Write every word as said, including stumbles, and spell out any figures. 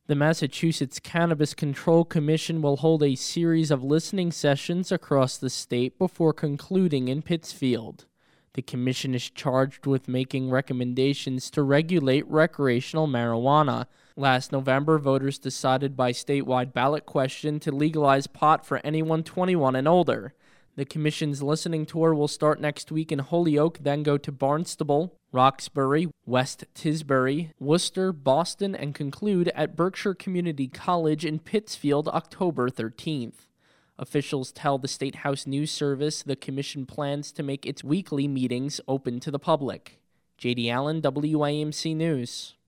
The Massachusetts Cannabis Control Commission will hold a series of listening sessions across the state before concluding in Pittsfield. The commission is charged with making recommendations to regulate recreational marijuana. Last November, voters decided by statewide ballot question to legalize pot for anyone twenty-one and older. The commission's listening tour will start next week in Holyoke, then go to Barnstable, Roxbury, West Tisbury, Worcester, Boston, and conclude at Berkshire Community College in Pittsfield October thirteenth. Officials tell the State House News Service the commission plans to make its weekly meetings open to the public. J D Allen, W I M C News.